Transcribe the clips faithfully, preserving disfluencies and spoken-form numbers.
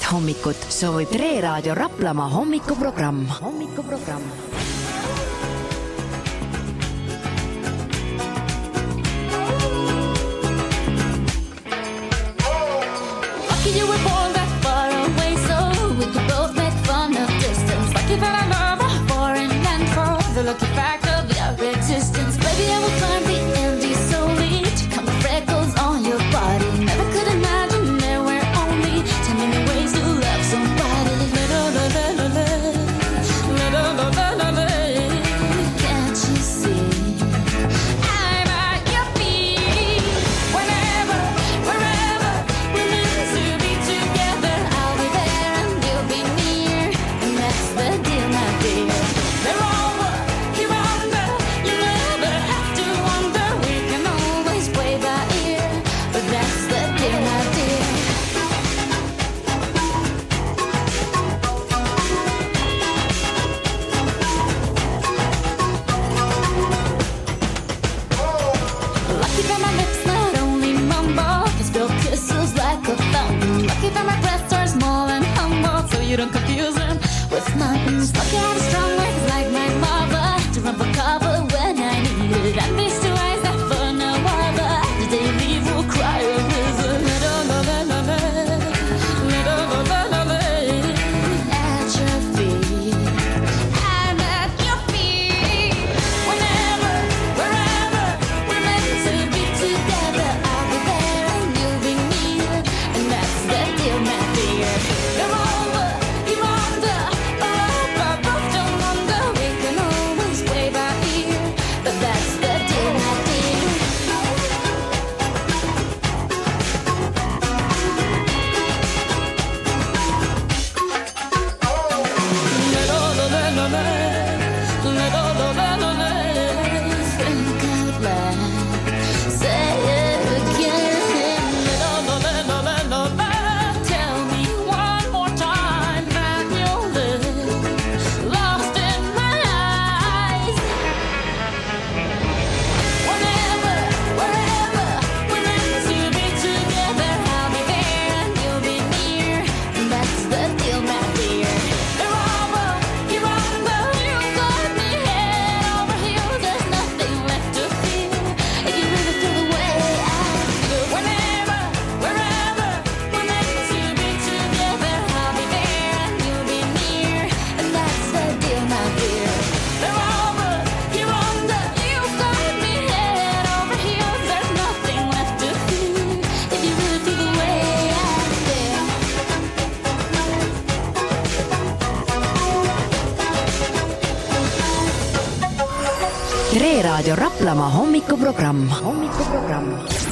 hommikut soovib Tre Raadio Raplamaa hommikuprogramm. Hommikuprogramm. Lucky you were born that far away, so we could both make fun of distance. Lucky that I love her for and and for the lucky fact of your existence. Baby, I will climb the Andes solely to count the freckles on your body. Never could imagine there were only ten million ways to love somebody. Can't you see? I'm at your feet. Whenever, wherever we're meant to be together, I'll be there and you'll be near. And that's the deal, my dear. They're over, you're under. You never have to wonder. We can always play by ear. But that's the deal, my dear. Lucky that my lips not only mumble, can spill kisses like a fountain. Lucky that my breaths are small and humble, so you don't confuse them with mountains. Lucky I have strong legs like my mother to run for cover when I need it. And these two eyes that for no other, the day you leave will cry a river. At your feet, I'm at your feet. Whenever, wherever we're meant to be together, I'll be there and you'll be near. And that's the deal, my dear. You're over, you're under. Oh, I both don't wonder. We can always play by ear. But that's the deal, my dear. Think out loud, say it again. Tell me one more time that you'll live lost in my eyes. Whenever, wherever we're meant to be together, I'll be there and you'll be near. And that's the deal, my dear. You're over, you're under. You've got me head over heels. There's nothing left to fear if you really feel the way I feel. Whenever, wherever we're meant to be together, I'll be there and you'll be near. And that's the deal, my dear. You're over, you're under. You've got me head over heels. There's nothing left to fear if you really feel the way I feel. Tre Raadio Raplamaa hommikuprogramm. Hommikuprogramm.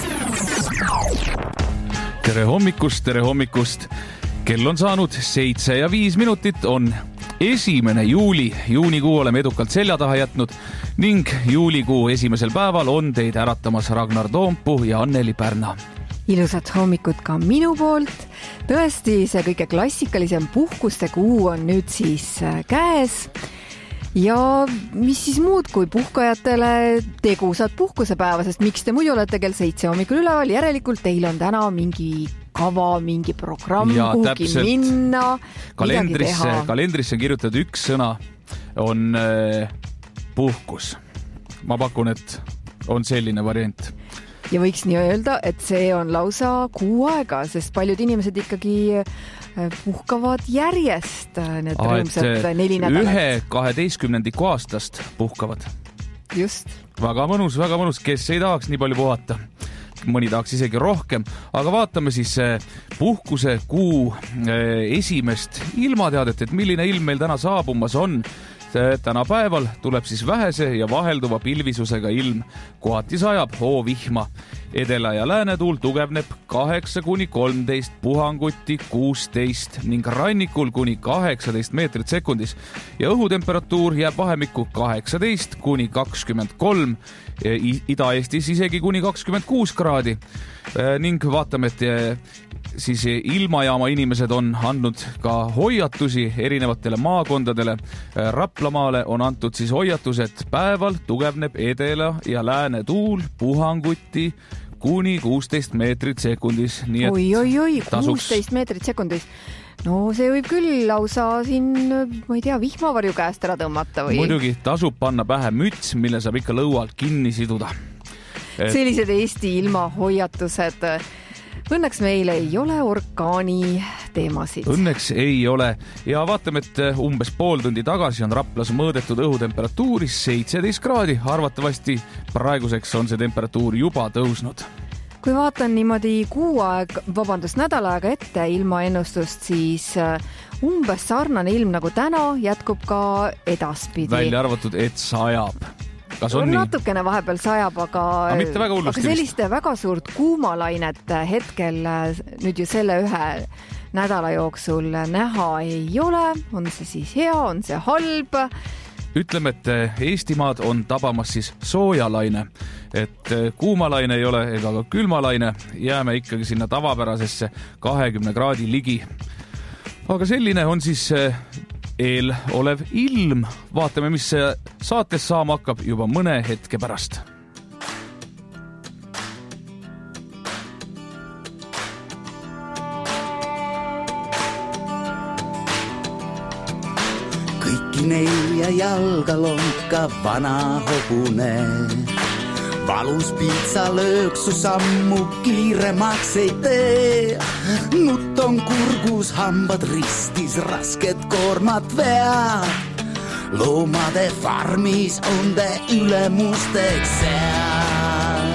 Tere hommikust, tere hommikust. Kell on saanud seitse ja viis minutit, on esimene juuli. Juunikuu oleme edukalt selja taha jätnud ning juulikuu esimesel päeval on teid äratamas Ragnar Toompuu ja Anneli Pärna. Ilusat hommikut ka minu poolt. Tõesti, see kõige klassikalisem puhkuste kuu on nüüd siis äh, käes. Ja mis siis muud kui puhkajatele tegusad puhkusepäeva, sest miks te muidu olete kell seitse hommikul üleval, järelikult teil on täna mingi kava, mingi programm, Ja kuhugi täpselt. minna, midagi Kalendrisse, teha. kalendrisse on kirjutatud üks sõna, on äh, puhkus. Ma pakun, et on selline variant. Ja võiks nii öelda, et see on lausa kuu aega, sest paljud inimesed ikkagi puhkavad järjest need Aa, rõõmsad neli nädalat. Ühe kaheteistkümnendiku aastast puhkavad. Just. Väga mõnus, väga mõnus, kes ei tahaks nii palju puhata. Mõni tahaks isegi rohkem, aga vaatame siis puhkuse kuu esimest ilmateadet, et milline ilm meil täna saabumas on. Täna päeval tuleb siis vähese ja vahelduva pilvisusega ilm. Kohati sajab hoovihma. Edela- ja läänetuul tugevneb kaheksa kuni kolmteist, puhanguti kuusteist ning rannikul kuni kaheksateist meetrit sekundis. Ja õhutemperatuur jääb vahemikku kaheksateist kuni kakskümmend kolm, Ida-Eestis isegi kuni kakskümmend kuus kraadi. Ning vaatame, et siis ilmajaama inimesed on andnud ka hoiatusi erinevatele maakondadele. Raplamaale on antud siis hoiatus, et päeval tugevneb edela- ja läänetuul puhanguti kuni kuusteist meetrit sekundis. Nii et oi, oi, oi, tasuks... kuusteist meetrit sekundis. no see võib küll lausa siin, ma ei tea, vihmavarju käest ära tõmmata või? Muidugi tasub panna pähe müts, mille saab ikka lõualt kinni siduda. Et... sellised Eesti ilmahoiatused. Õnneks meil ei ole orkaani teemasid. Õnneks ei ole. Ja vaatame, et umbes pool tundi tagasi on Raplas mõõdetud õhutemperatuuri seitseteist kraadi. Arvatavasti praeguseks on see temperatuur juba tõusnud. Kui vaatan niimoodi kuu aeg, vabandust, nädala aega ette ilmaennustust, siis umbes sarnane ilm nagu täna jätkub ka edaspidi. Välja arvatud, et sajab. Kas on, on natukene vahepeal sajab, aga, aga, aga selliste väga suurt kuumalainet hetkel nüüd ju selle ühe nädala jooksul näha ei ole. On see siis hea, on see halb? Ütleme, et Eestimaad on tabamas siis soojalaine, et kuumalaine ei ole ega ka külmalaine, jääme ikkagi sinna tavapärasesse kahekümne kraadi ligi. Aga selline on siis eel olev ilm. Vaatame, mis saates saama hakkab juba mõne hetke pärast. Kõiki nelja jalga lonka vana hobune. Valus piitsa lööksu sammu kiiremaks ei tee. Nutt on kurgus, hambad ristis, rasked koormat vead. Loomade farmis on te ülemusteks seal.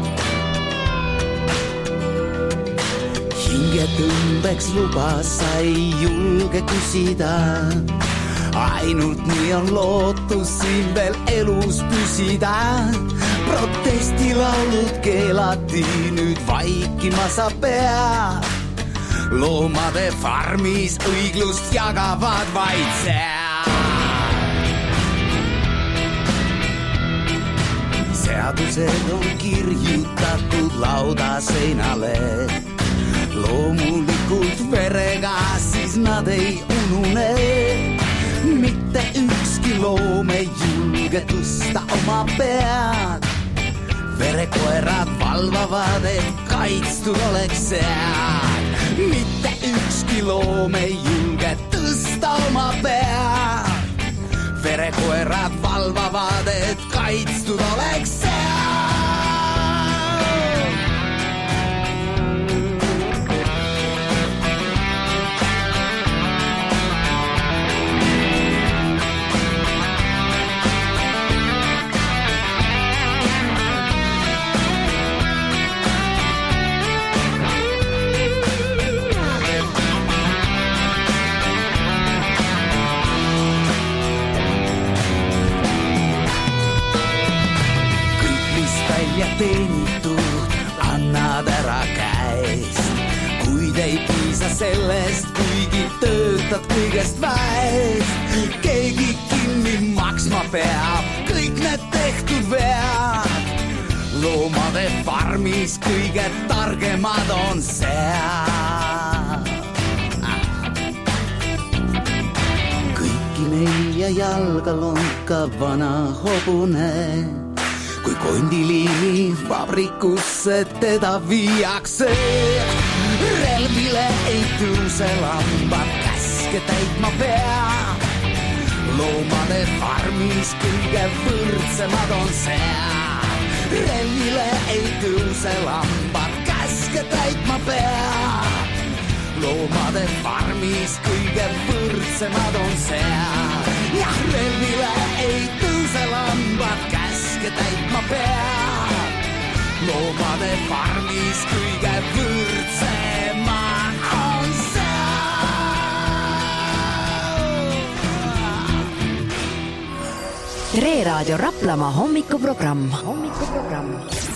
Hinge tõmbeks lubas, sa ei julge küsida. Ainult nii on lootus siin veel elus püsida. Protestilaulud keelati, nüüd vaikima sa pead. Loomade farmis õiglust jagavad vaid seal. Seadused on kirjutatud lauda seinale. Loomulikult verega, siis nad ei unune. Mitte ükski loom ei julge tõsta oma pead. Verekoerad valvavad, et kaitstud oleks seal. Mitte ükski loom ei julge tõsta oma pead. Verekoerad valvavad, et kaitstud oleks seal. Ja teenitud, annad ära käest. Kuid ei piisa sellest, kuigi töötad kõigest väest. Keegi kinni maksma peab kõik need tehtud vead. Loomade farmis kõige targemad on seal. Kõiki nelja jalga lonka vana hobune. Kui kondiliimi vabrikusse teda viiakse. Relvile ei tõuse lambad, käske täitma pea. Loomade farmis kõige võrdsemad on seal. Relvile ei tõuse lambad, käske täitma pea. Loomade farmis kõige võrdsemad on seal. Jah, relvile ei tõuse lambad, käske täitma peab. Loomade farmis kõige võrdsemad on seal. Tere Raadio Raplamaa hommikuprogramm. hommikuprogramm.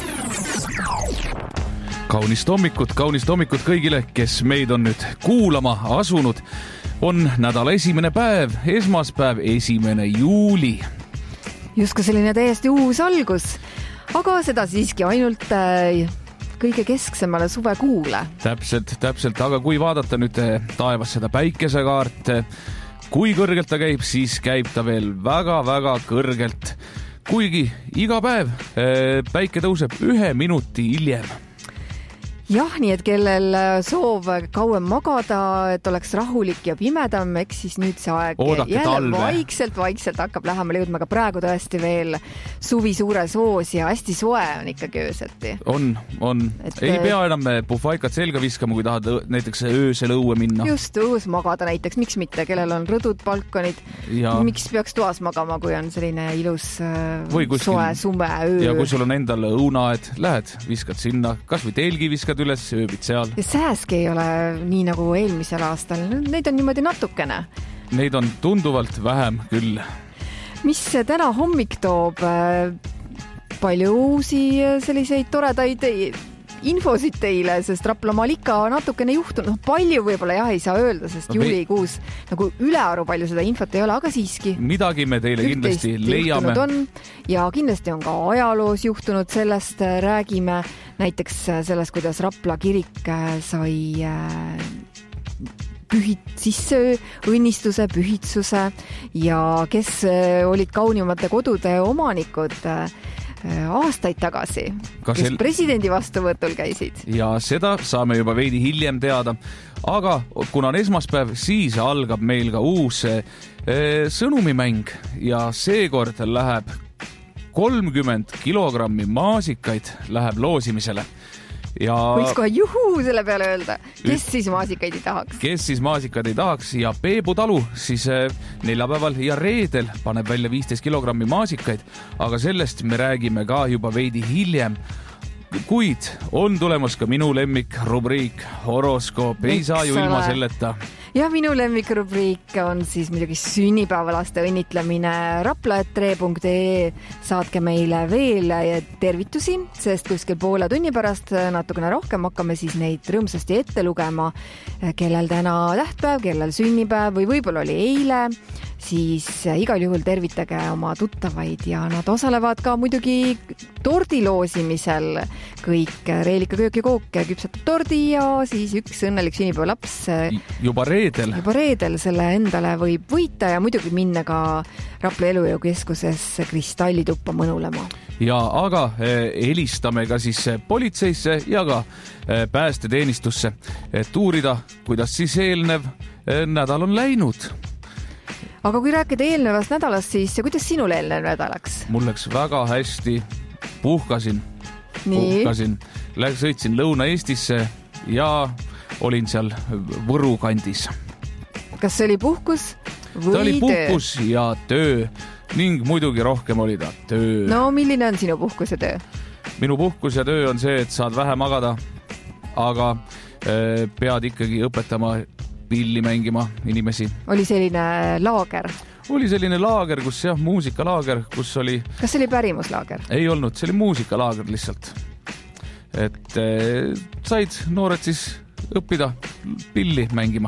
Kaunist hommikut, kaunist hommikut kõigile, kes meid on nüüd kuulama asunud. On nädala esimene päev, esmaspäev, esimene juuli. Justkui selline täiesti uus algus, aga seda siiski ainult äh, kõige kesksemale suvekuule. Täpselt, täpselt, aga kui vaadata nüüd taevas seda päikesekaart, kui kõrgelt ta käib, siis käib ta veel väga-väga kõrgelt. Kuigi iga päev äh, päike tõuseb ühe minuti hiljem. jah, nii et kellel soov kauem magada, et oleks rahulik ja pimedam, eks siis nüüd see aeg Oodake jälle talve. vaikselt, vaikselt hakkab lähemale jõudma, aga praegu tõesti veel suvi suures hoos ja hästi soe on ikkagi ööseti. On, on. Et- Ei pea enam puhvaikat selga viskama, kui tahad õ- näiteks öösel õue minna. Just õues magada näiteks, miks mitte, kellel on rõdud, balkonid, Ja, miks peaks toas magama, kui on selline ilus äh, Või kuskil- soe sume öö. ja kui sul on endal õunaed, lähed, viskad sinna, kas või telgi viskad üles, ööbid seal. ja sääski ei ole nii nagu eelmisel aastal, neid on niimoodi natukene. Neid on tunduvalt vähem küll. Mis täna hommik toob? Palju uusi selliseid toredaid infosid teile, sest Raplamaal ikka natukene juhtunud, noh palju võib-olla jah ei saa öelda, sest No, juulikuus nagu ülearu palju seda infot ei ole, aga siiski. Midagi me teile kindlasti leiame. On, ja kindlasti on ka ajaloos juhtunud, sellest räägime näiteks sellest, kuidas Rapla kirik sai pühit sisse õnnistuse, pühitsuse ja kes olid kaunimate kodude omanikud aastaid tagasi, kes sel... presidendi vastuvõtul käisid. Ja seda saame juba veidi hiljem teada. Aga kuna on esmaspäev, siis algab meil ka uus eh, sõnumimäng ja seekord läheb kolmkümmend kilogrammi maasikaid läheb loosimisele. Ja võiks kohe juhuu selle peale öelda, kes siis maasikaid ei tahaks? Kes siis maasikaid ei tahaks ja Peebu talu siis neljapäeval ja reedel paneb välja viisteist kilogrammi maasikaid, aga sellest me räägime ka juba veidi hiljem. Kuid on tulemas ka minu lemmik rubriik horoskoop, ei Eks saa ju ilma ole. selleta. Ja minu lemmikrubriik on siis muidugi sünnipäevalaste õnnitlemine raplaetre punkt ee. Saatke meile veel tervitusi, sest kuskil poole tunni pärast natukene rohkem hakkame siis neid rõõmsasti ette lugema, kellel täna tähtpäev, kellel sünnipäev või võib-olla oli eile, siis igal juhul tervitage oma tuttavaid ja nad osalevad ka muidugi tordiloosimisel. Kõik Reelika köök ja kook küpsetab tordi ja siis üks õnnelik sünnipäevalaps Juba reedel. juba reedel selle endale võib võita ja muidugi minna ka Rapla Elujõukeskusesse kristallituppa mõnulema. Ja aga eh, helistame ka siis politseisse ja ka eh, päästeteenistusse, et uurida, kuidas siis eelnev eh, nädal on läinud. Aga kui rääkida eelnevast nädalast, siis kuidas sinul eelnev nädalaks? Mul läks väga hästi, puhkasin, Nii. puhkasin, Läks, sõitsin Lõuna-Eestisse ja olin seal Võru kandis. Kas see oli puhkus või Ta oli töö? puhkus ja töö ning muidugi rohkem oli ta töö. No milline on sinu puhkus ja töö? Minu puhkus ja töö on see, et saad vähe magada, aga eh, pead ikkagi õpetama pilli mängima inimesi. Oli selline laager? Oli selline laager, kus jah, muusikalaager, kus oli... Kas see oli pärimuslaager? Ei olnud, see oli muusikalaager lihtsalt. Et eh, said noored siis õppida pilli mängima.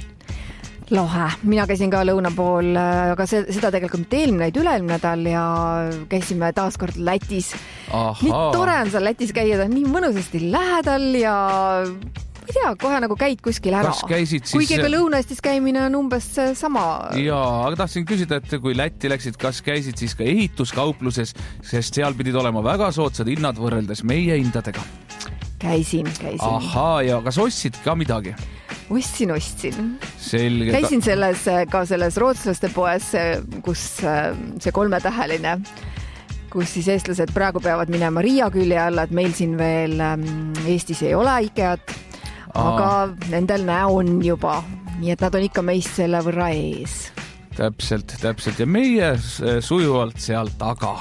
Lahe. Mina käisin ka lõuna pool, aga see, seda tegelikult mitte eelmine, vaid üle-eelmine nädal ja käisime taas kord Lätis. Ahaa. Nii tore on seal Lätis käia, ta on nii mõnusasti lähedal ja ma ei tea, kohe nagu käid kuskil ära. Kas käisid siis... Kuigi ka Lõuna-Eestis käimine on umbes sama. Jaa, aga tahtsin küsida, et kui Lätti läksid, kas käisid siis ka ehituskaupluses, sest seal pidid olema väga soodsad hinnad võrreldes meie hindadega. Käisin, käisin. Ahaa, ja kas ostsid ka midagi? Ostsin, ostsin. Selge. Käisin selles, ka selles rootslaste poes, kus see kolmetäheline, kus siis eestlased praegu peavad minema Riia külje alla, et meil siin veel Eestis ei ole Ikeat, aga nendel näe on juba, nii et nad on ikka meist selle võrra ees. Täpselt, täpselt ja meie sujuvalt seal taga.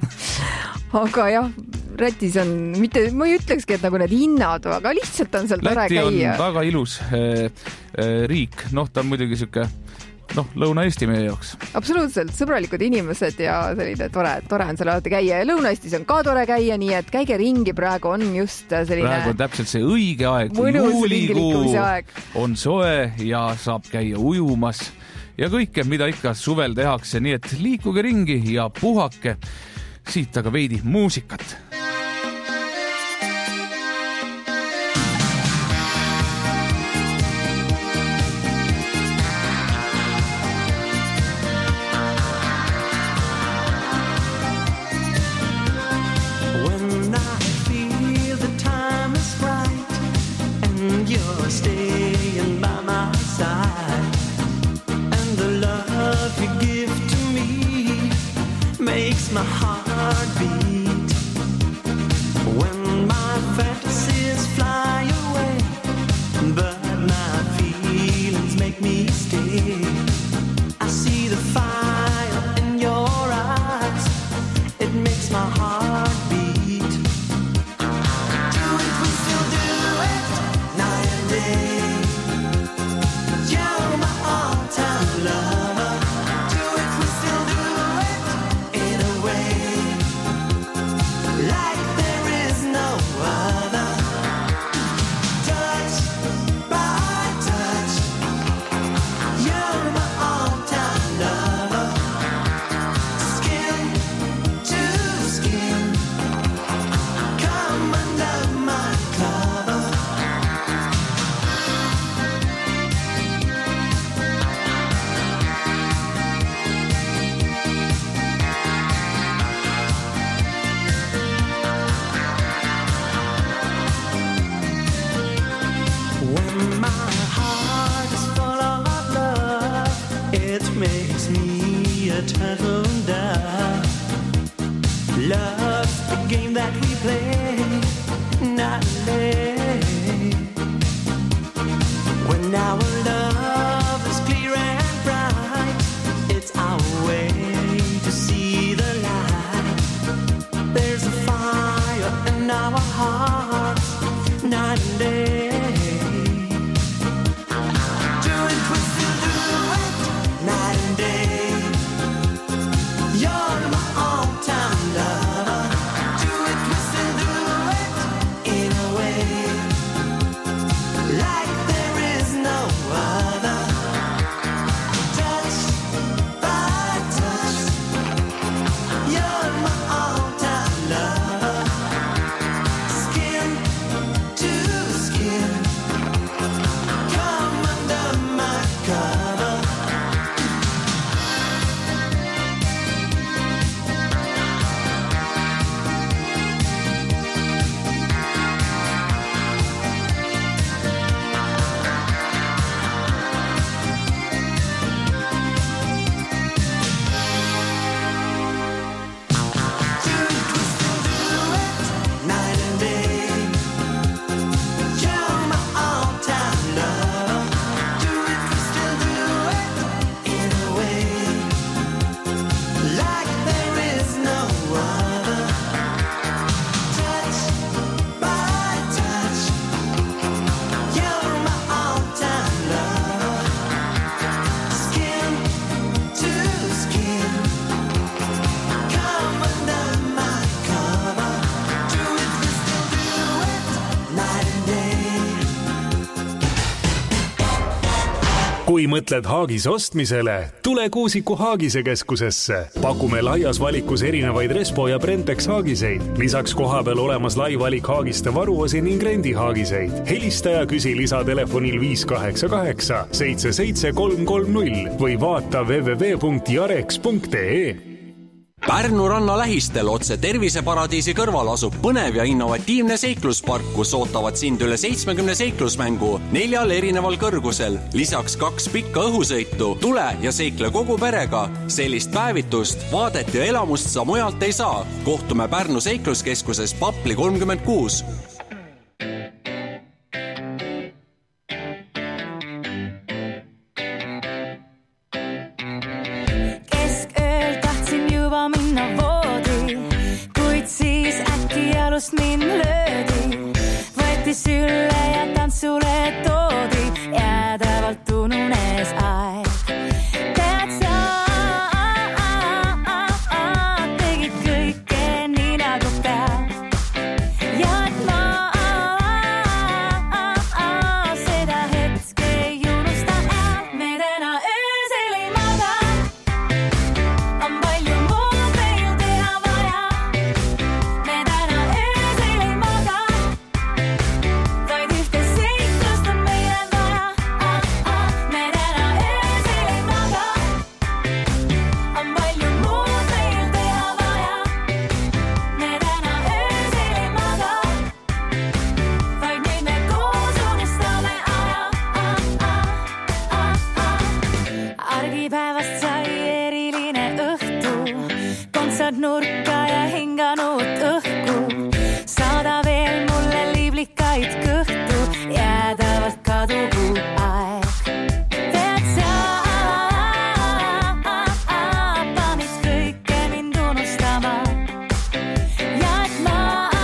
Aga jah, Lätis on, mitte, ma ei ütlekski, et nagu need hinnad, aga lihtsalt on seal tore Läti käia. on väga ilus eh, eh, riik, noh, ta on muidugi siuke, noh, Lõuna-Eesti meie jaoks. Absoluutselt, sõbralikud inimesed ja selline tore, tore on seal alati käia ja Lõuna-Eestis on ka tore käia, nii et käige ringi, praegu on just selline... Praegu on täpselt see õige aeg, juulikuu on soe ja saab käia ujumas ja kõike, mida ikka suvel tehakse, nii et liikuge ringi ja puhake. Siit aga veidi muusikat. When I feel the time is right my heart beat. When my fantasies fly away, but my feelings make me stay. I see the fire in your eyes, it makes my heart beat. Do it, we still do it, night and day. You're my all-time lover. Do it, we still do it, in a way, like there is no other. Touch by touch, you're my all-time lover. Skin to skin, come under my cover. When my heart is full of love, it makes me a turtle dove. Love's the game that we play, not play. When our love is clear and bright, it's our way to see the light. There's a fire in our hearts, night and day. Do it, we still do it, night and day. You're my all-time lover. Do it, we still do it, in a way, like there is no other. Touch by touch, you're my all-time lover. Skin to skin, come under my cover. Do it, we still do it, night and day. You're my all-time lover. Do it, we still do it, in a way, like there is no other. Touch by touch, you're my all-time lover. Skin to skin, come under my cover. Do it, we still do it, night and day. Kui mõtled Haagis ostmisele, tule Kuusiku Haagise keskusesse. Pakume laias valikus erinevaid Respo ja Brentex haagiseid. Lisaks kohapeal olemas lai valik haagiste varuosi ning rendi haagiseid. Helista ja küsi lisatelefonil viis kaheksa kaheksa seitse seitse kolm kolm null või vaata w w w punkt jarex punkt ee. Pärnu ranna lähistel otse terviseparadiisi kõrval asub põnev ja innovatiivne seikluspark, kus ootavad sind üle seitsmekümne seiklusmängu neljal erineval kõrgusel. Lisaks kaks pikka õhusõitu. Tule ja seikle kogu perega. Sellist päevitust, vaadet ja elamust sa mujalt ei saa. Kohtume Pärnu seikluskeskuses Papli kolmkümmend kuus. Keskööl tahtsin juba minna voodi, kuid siis äkki jalust mind löödi. Võeti sülle ja tantsule toodi, jäädavalt ununes aeg. Tead sa, tegid kõike nii nagu peab. Ja et ma seda hetke ei unusta ära. Me täna öösel ei maga, on palju muud veel teha vaja. Me täna öösel ei maga, vaid ühte nurka ja hinganud õhku. Saada veel mulle liiblikaid kõhtu, jäädavalt kadugu aeg. Tead sa, panid kõike mind unustama. Ja et ma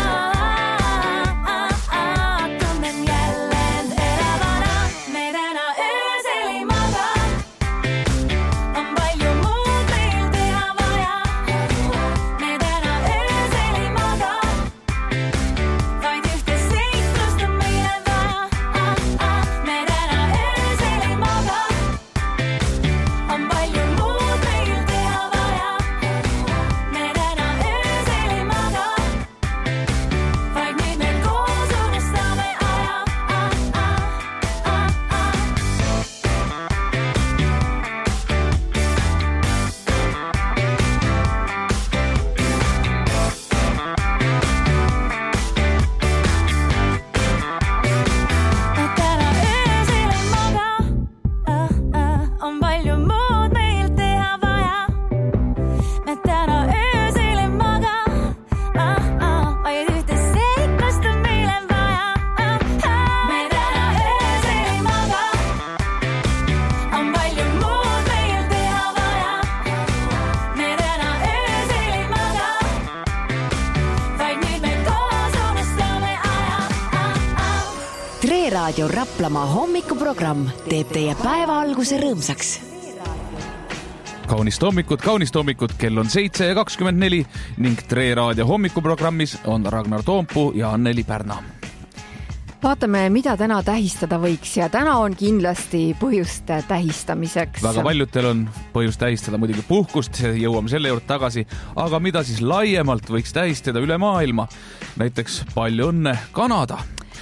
tunnen jälle end elavana. Me täna öösel ei maga. On palju muud meil teha vaja. Me täna öösel ei maga. Vaid ühte seiklust on meile vaja. Me täna öösel ei maga. On palju muud meil teha vaja. Me täna öösel ei maga. Vaid nüüd me koos unustame aja. Me täna öösel ei maga. On palju muud meil teha vaja. Me täna öösel ei maga. Vaid ühte seiklust on meile vaja. Me täna öösel ei maga. On palju muud meil teha vaja. Me täna öösel ei maga. Vaid nüüd me koos unustame aja. Tre Raadio Raplamaa hommikuprogramm teeb teie päeva alguse rõõmsaks. Kaunist hommikut, kaunist hommikut, kell on seitse ja kakskümmend neli ning Tre Raadio hommikuprogrammis on Ragnar Toompuu ja Anneli Pärna. Vaatame, mida täna tähistada võiks ja täna on kindlasti põhjust tähistamiseks. Väga paljudel on põhjust tähistada muidugi puhkust, jõuame selle juurde tagasi, aga mida siis laiemalt võiks tähistada üle maailma? Näiteks palju õnne Kanada.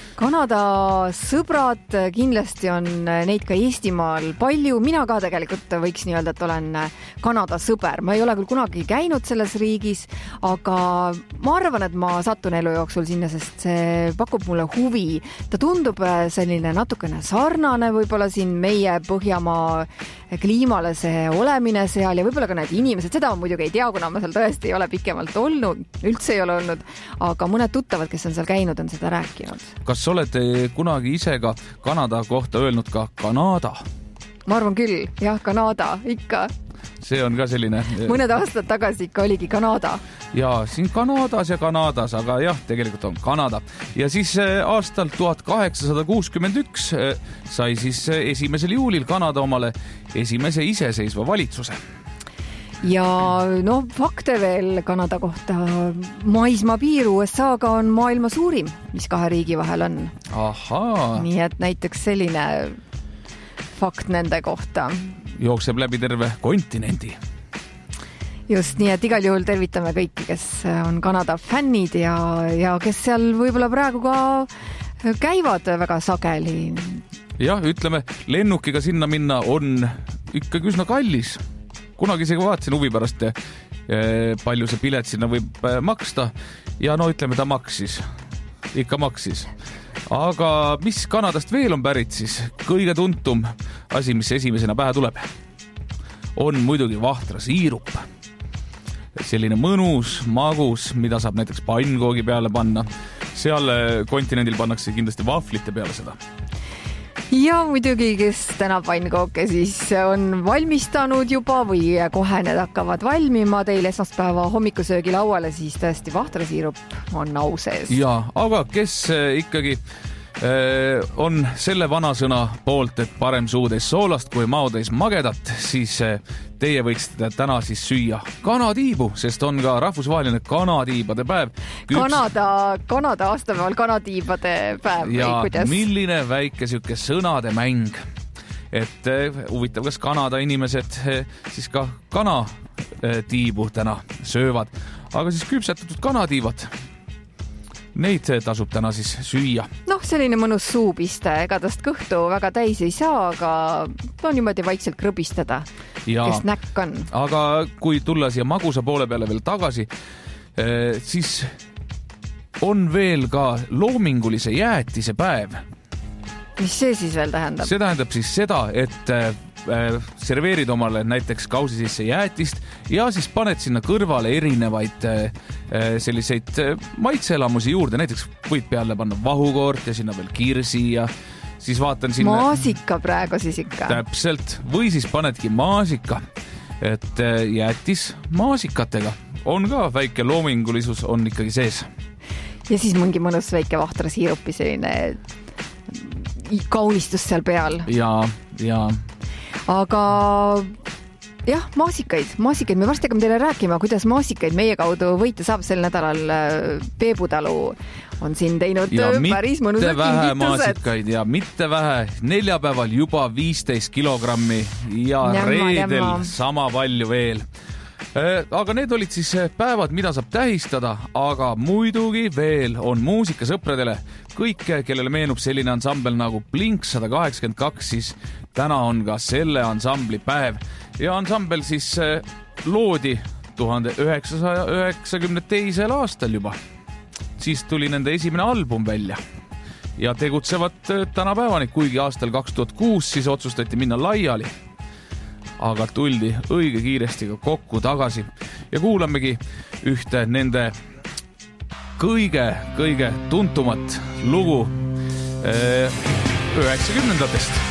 Kanada sõbrad, kindlasti on neid ka Eestimaal palju. Mina ka tegelikult võiks nii öelda, et olen Kanada sõber. Ma ei ole küll kunagi käinud selles riigis, aga ma arvan, et ma satun elu jooksul sinna, sest see pakub mulle huvi. Ta tundub selline natukene sarnane võib-olla siin meie Põhjamaa kliimale see olemine seal ja võib-olla ka need inimesed. Seda ma muidugi ei tea, kuna ma seal tõesti ei ole pikemalt olnud, üldse ei ole olnud, aga mõned tuttavad, kes on seal käinud, on seda rääkinud. Kas olete kunagi ise ka Kanada kohta öelnud ka Kanada? Ma arvan küll, jah, Kanada, ikka. See on ka selline... Mõned aastad tagasi ikka oligi Kanada. Ja siin Kanadas ja Kanadas, aga jah, tegelikult on Kanada. Ja siis aastal tuhat kaheksasada kuuskümmend üks sai siis esimesel juulil Kanada omale esimese iseseisva valitsuse. Ja no fakte veel Kanada kohta. Maismaapiir U S A-ga on maailma suurim, mis kahe riigi vahel on. Ahaa. Nii et näiteks selline fakt nende kohta. Jookseb läbi terve kontinendi. Just, nii et igal juhul tervitame kõiki, kes on Kanada fännid ja, ja kes seal võib-olla praegu ka käivad väga sageli. Jah, ütleme, lennukiga sinna minna on ikkagi üsna kallis. Kunagi isegi vaatasin huvi pärast, palju see pilet sinna võib maksta ja no ütleme, ta maksis. Ikka maksis. Aga mis Kanadast veel on pärit siis? Kõige tuntum asi, mis esimesena pähe tuleb, on muidugi vahtra siirup. Selline mõnus, magus, mida saab näiteks pannkoogi peale panna. Seal kontinendil pannakse kindlasti vahvlite peale seda. Ja muidugi, kes täna pannkooke siis on valmistanud juba või kohe need hakkavad valmima teil esmaspäeva hommikusöögi lauale, siis tõesti vahtrasiirup on au sees. Ja, aga kes ikkagi on selle vanasõna poolt, et parem suudes soolast kui maodes magedat, siis teie võiksite täna siis süüa kanatiibu, sest on ka rahvusvaheline kanatiibade päev. Kanada, Kanada aastapäeval kanatiibade päev. Ja või, milline väike süke sõnade mäng. Et huvitav, kas Kanada inimesed siis ka kanatiibu täna söövad, aga siis küpsetatud kanatiivad. Neid tasub täna siis süüa. Noh, selline mõnus suupiste, ega tast kõhtu väga täis ei saa, aga on niimoodi vaikselt krõbistada, ja, kes näkk on. Aga kui tulla siia magusa poole peale veel tagasi, siis on veel ka loomingulise jäätise päev. Mis see siis veel tähendab? See tähendab siis seda, et äh, serveerid omale näiteks kausi sisse jäätist ja siis paned sinna kõrvale erinevaid äh, selliseid äh, maitseelamusi juurde, näiteks võid peale panna vahukoort ja sinna veel kirsi ja siis vaatan sinna... Maasika praegu siis ikka. Täpselt, või siis panedki maasika, et äh, jäätis maasikatega. On ka väike loomingulisus on ikkagi sees. Ja siis mingi mõnus väike vahtra siirupi selline kaunistus seal peal. Ja, ja. Aga jah, maasikaid, maasikaid. Me varsti hakkame teile rääkima, kuidas maasikaid meie kaudu võita saab. Sel nädalal Peebu Talu on siin teinud ja päris mõnusad kingitused. Maasikaid ja mitte vähe. Neljapäeval juba viisteist kilogrammi ja Nämma, reedel nämma. Sama palju veel. Aga need olid siis päevad, mida saab tähistada, aga muidugi veel on muusikasõpradele kõik, kellele meenub selline ansambel nagu Blink sada kaheksakümmend kaks, siis täna on ka selle ansambli päev ja ansambel siis loodi tuhande üheksasaja üheksakümne teisel aastal juba. Siis tuli nende esimene album välja ja tegutsevad tänapäevani, kuigi aastal kaks tuhat kuus siis otsustati minna laiali. Aga tuldi õige kiiresti ka kokku tagasi ja kuulamegi ühte nende kõige, kõige tuntumat lugu üheksakümnendatest.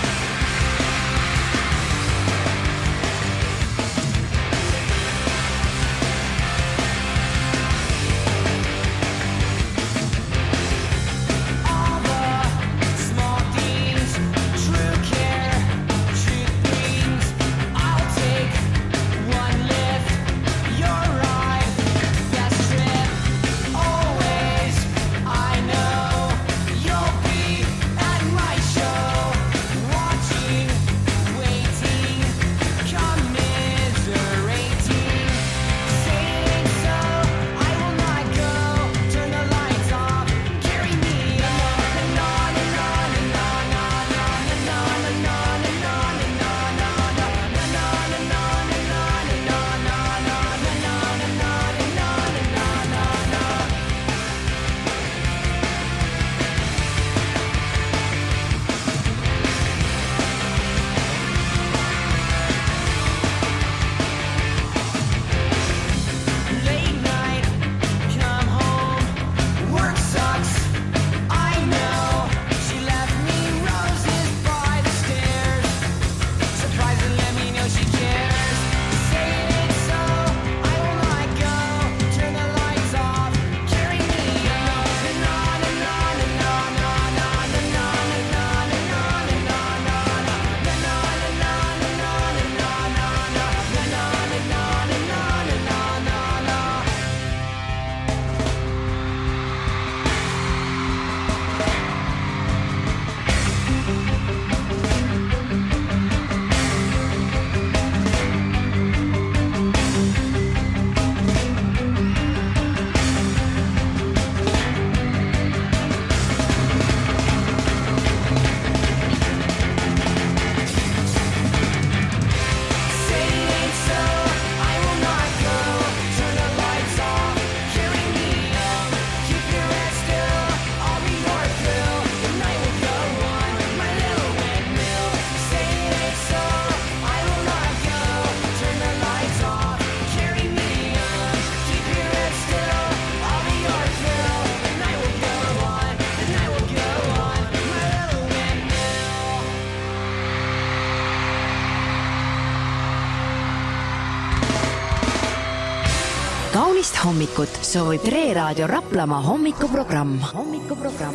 Kaunist hommikut soovib Tre Raadio Raplamaa hommikuprogramm. hommikuprogramm.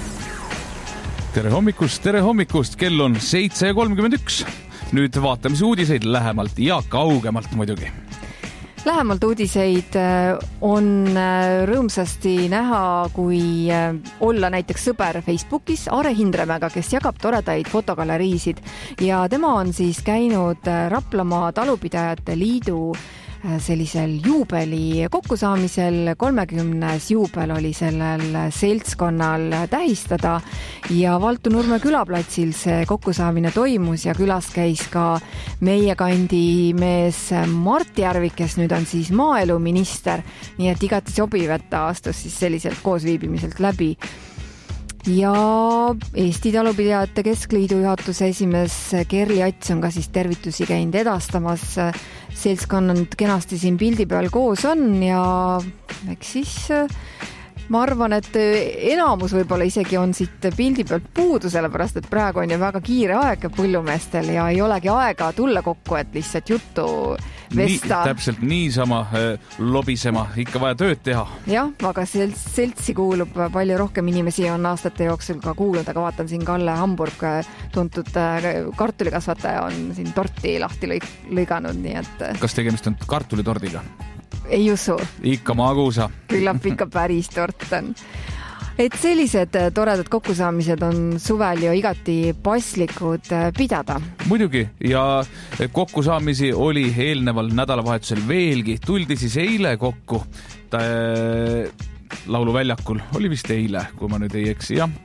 Tere hommikust, tere hommikust, kell on seitse kolmkümmend üks. Nüüd vaatame uudiseid lähemalt ja kaugemalt muidugi. Lähemalt uudiseid on rõõmsasti näha, kui olla näiteks sõber Facebookis Are Hindremäega, kes jagab toredaid fotogaleriisid ja tema on siis käinud Raplamaa Talupidajate Liidu sellisel juubeli kokkusaamisel. kolmekümnes juubel oli sellel seltskonnal tähistada ja Valtu Nurme külaplatsil see kokkusaamine toimus ja külas käis ka meie kandi mees Mart Järvik, kes nüüd on siis maaeluminister, nii et igati sobiv, et ta astus siis selliselt koosviibimiselt läbi. ja Eesti Talupidajate Keskliidu juhatuse esimees Kerli Ats on ka siis tervitusi käinud edastamas. Seltskonna nüüd kenasti siin pildi peal koos on ja eks siis ma arvan, et enamus võib-olla isegi on siit pildi pealt puudu, sellepärast, et praegu on ju väga kiire aeg põllumeestel ja ei olegi aega tulla kokku, et lihtsalt juttu vesta. Nii, täpselt niisama lobisema, ikka vaja tööd teha. Jah, aga seltsi kuulub palju rohkem inimesi, on aastate jooksul ka kuulnud, aga vaatan siin Kalle Hamburg, tuntud kartulikasvataja, on siin torti lahti lõiganud, nii et... Kas tegemist on kartulitordiga? Ei usu. Ikka magusa. Küllap ikka päris tort on. Et sellised toredad kokkusaamised on suvel ju igati paslikud pidada. Muidugi ja kokkusaamisi oli eelneval nädalavahetusel veelgi. Tuldi siis eile kokku ta, lauluväljakul. Oli vist eile, kui ma nüüd ei eksi, jah.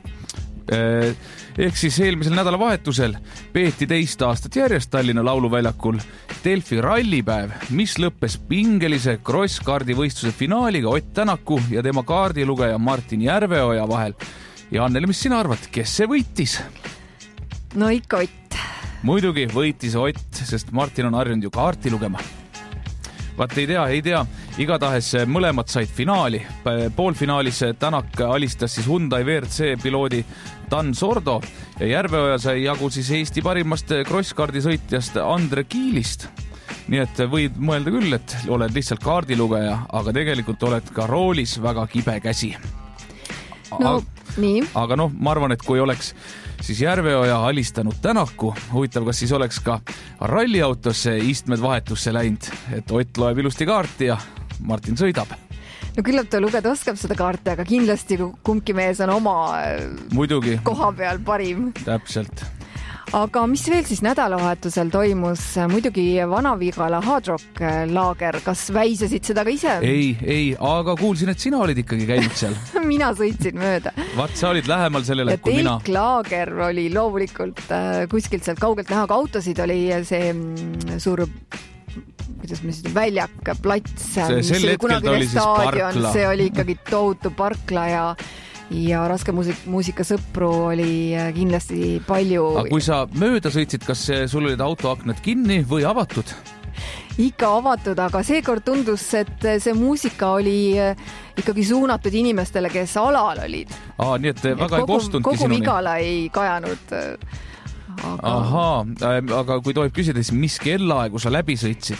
Ehk siis eelmisel nädalavahetusel peeti teist aastat järjest Tallinna lauluväljakul Delfi rallipäev, mis lõppes pingelise cross-kaardi võistluse finaaliga Ott Tänaku ja tema kaardilugeja Martin Järveoja vahel. Ja Anneli, mis sina arvad, kes see võitis? No ikka Ott. Muidugi võitis Ott, sest Martin on harjunud ju kaarti lugema. Vaat ei tea, ei tea. Igatahes mõlemad said finaali. Poolfinaalis Tänak alistas siis Hyundai V R C piloodi Dan Sordo ja Järveoja sai jagu siis Eesti parimast cross-kaardi sõitjast Andre Kiilist. Nii et võid mõelda küll, et oled lihtsalt kaardilugeja, aga tegelikult oled ka roolis väga kibe käsi. No, nii. Aga noh, ma arvan, et kui oleks siis Järveoja alistanud Tänaku, huvitav, kas siis oleks ka ralliautosse istmed vahetusse läinud, et Ott loeb ilusti kaarti ja Martin sõidab. No küllap ta lugeda oskab seda kaarti, aga kindlasti kumbki mees on oma Muidugi. Koha peal parim. Täpselt. Aga mis veel siis nädalavahetusel toimus? Muidugi Vana-Vigala Hard Rock laager. Kas väisasid seda ka ise? Ei, ei, aga kuulsin, et sina olid ikkagi käinud seal. Mina sõitsin mööda. Vaat, sa olid lähemal sellele, ja kui mina. Telk laager oli loomulikult kuskilt sealt kaugelt näha, aga autosid oli see suur kuidas me siis väljak, plats, mis oli kunagine staadion, see oli ikkagi tohutu parkla ja ja raske muusik, muusikasõpru oli kindlasti palju. Aga kui sa mööda sõitsid, kas sul olid autoaknad kinni või avatud? Ikka avatud, aga seekord tundus, et see muusika oli ikkagi suunatud inimestele, kes alal olid. Aa, nii et väga kogu, ei kostundki kogu sinuni? Kogu Vigala ei kajanud. Aga... Ahaa, aga kui tohib küsida, siis mis kellaaegu sa läbi sõitsid?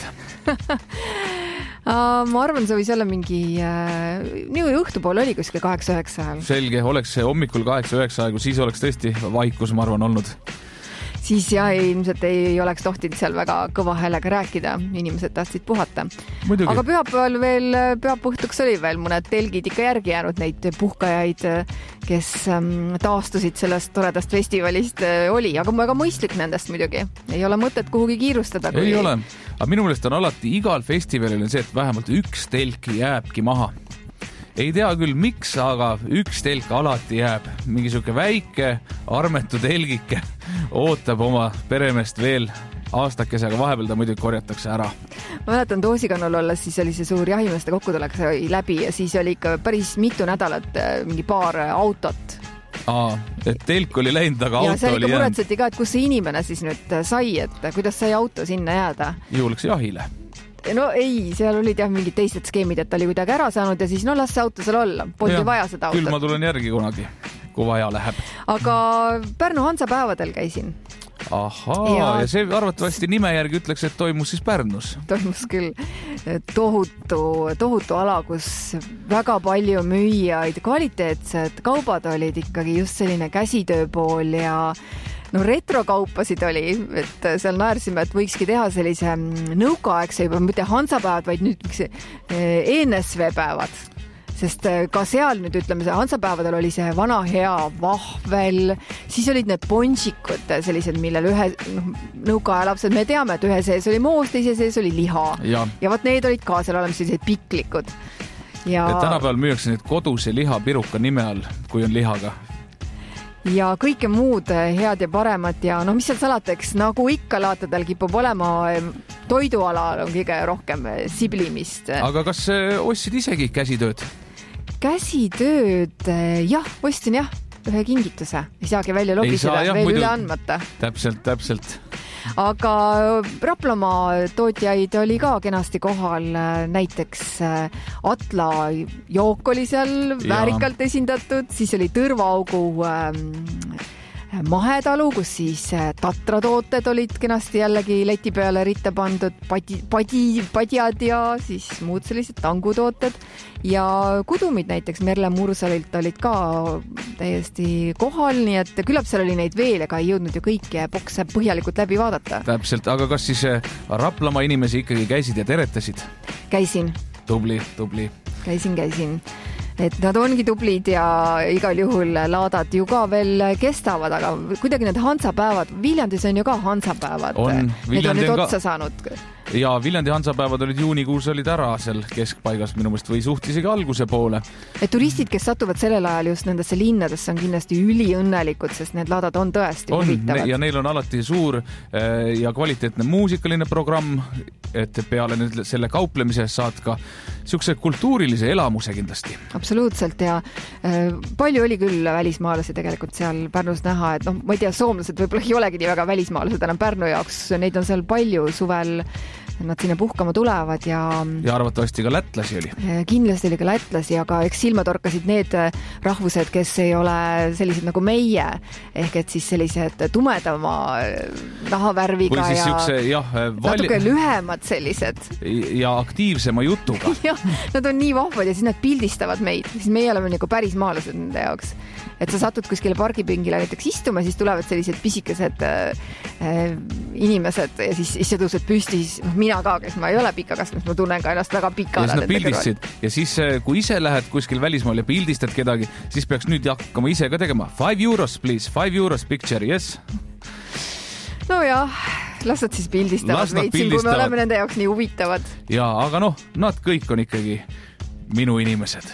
Ma arvan, see võis olla mingi nii õhtupool oli kuskil kaheksa üheksa ajal. Selge, oleks hommikul kaheksa üheksa aegu, siis oleks tõesti vaikus, ma arvan, olnud. Siis jah, ilmselt ei oleks tohtinud seal väga kõva häälega rääkida, inimesed tahtsid puhata. Muidugi. Aga pühapäeval veel, pühapuhtuks oli veel mõned telgid ikka järgi jäänud, neid puhkajaid, kes taastusid sellest toredast festivalist oli, aga väga mõistlik nendest muidugi. Ei ole mõtet kuhugi kiirustada. Kui... Ei ole, aga minu meelest on alati igal festivalil on see, et vähemalt üks telk jääbki maha. Ei tea küll miks, aga üks telk alati jääb. Mingi siuke väike, armetu telgike ootab oma peremest veel aastakese, aga vahepeal ta muidugi korjatakse ära. Ma mäletan Toosikannul olles, siis oli see suur jahimeeste kokkutulek läbi ja siis oli ikka päris mitu nädalat mingi paar autot. Aa, et telk oli läinud, aga ja auto oli jäänud. Ja seal ikka muretseti ka, et kus see inimene siis nüüd sai, et kuidas sai auto sinna jääda. Ju läks jahile. No ei, seal olid jah mingid teised skeemid, et ta oli kuidagi ära saanud ja siis no las see auto seal olla. Poldi vaja seda autot. Küll ma tulen järgi kunagi, kui vaja läheb. Aga Pärnu Hansapäevadel käisin. Ahaa, ja... ja see arvatavasti nime järgi ütleks, et toimus siis Pärnus. Toimus küll tohutu, tohutu ala, kus väga palju müüjaid, kvaliteetsed kaubad olid ikkagi just selline käsitöö pool ja no retrokaupasid oli, et seal naersime, et võikski teha sellise nõukaaegse juba mitte Hansapäevad, vaid nüüd E N S V päevad. Sest ka seal nüüd ütleme, see Hansapäevadel oli see vana hea vahvel, siis olid need ponsikud sellised, millel ühe no, nõukaaja lapsed, me teame, et ühe sees oli moos, teise sees oli liha. Ja, ja vaat need olid ka seal olemas sellised piklikud. Ja... Et tänapäeval müüakse need koduse liha piruka nime all, kui on lihaga. Ja kõike muud head ja paremat ja no mis seal salateks, nagu ikka laatadel kipub olema, toidualal on kõige rohkem siblimist. Aga kas ostsid isegi käsitööd? Käsitööd, jah, ostsin jah. ühe kingituse. Ei saagi välja logiseda, saa, jah, veel muidu... üle andmata. Täpselt, täpselt. Aga Raplamaa tootjaid oli ka kenasti kohal, näiteks Atla jook oli seal väärikalt esindatud, siis oli Tõrvaaugu mahetalu, kus siis Tatra tooted olid kenasti jällegi leti peale ritta pandud, padi, padi, padjad ja siis muud sellised tangutooted ja kudumid näiteks Merle Mursalilt olid ka täiesti kohal, nii et küllap seal oli neid veel, ega ei jõudnud ju kõiki bokse põhjalikult läbi vaadata. Täpselt, aga kas siis Raplamaa inimesi ikkagi käisid ja teretasid? Käisin. Tubli, tubli. Käisin, käisin. Et nad ongi tublid ja igal juhul laadad ju ka veel kestavad, aga kuidagi need Hansapäevad, Viljandis on ju ka Hansapäevad. On, need on nüüd on otsa ka... saanud. Ja Viljandi Hansapäevad olid juunikuus olid ära seal keskpaigas minu mõist või suht isegi alguse poole. Et turistid, kes satuvad sellel ajal just nendesse linnadesse, on kindlasti üliõnnelikud, sest need laadad on tõesti on, huvitavad. Ja neil on alati suur ja kvaliteetne muusikaline programm, et peale nüüd selle kauplemise saad ka siukse kultuurilise elamuse kindlasti. Absoluutselt ja äh, palju oli küll välismaalasi tegelikult seal Pärnus näha, et noh, ma ei tea, soomlased võib-olla ei olegi nii väga välismaalased enam Pärnu jaoks, neid on seal palju suvel, nad sinna puhkama tulevad ja... Ja arvatavasti ka lätlasi oli. Kindlasti oli ka lätlasi, aga eks silma torkasid need rahvused, kes ei ole sellised nagu meie, ehk et siis sellised tumedama nahavärviga või siis ja siukse, jah, vali... natuke lühemad sellised. Ja aktiivsema jutuga. Ja, nad on nii vahvad ja siis nad pildistavad meid, siis meie oleme nagu päris maalased nende jaoks. Et sa satud kuskile pargipingile näiteks istuma, siis tulevad sellised pisikesed äh, inimesed ja siis, siis sa tõused püsti, siis mina ka, kes ma ei ole pikakasvanud, ma tunnen ka ennast väga pikana. Ja siis nad pildistasid ja siis kui ise lähed kuskil välismaal ja pildistad kedagi, siis peaks nüüd hakkama ise ka tegema. Five euros, please, five euros picture, yes. No jah, las nad siis pildistavad veitsin, kui me oleme nende jaoks nii huvitavad. Ja, aga noh, nad kõik on ikkagi minu inimesed.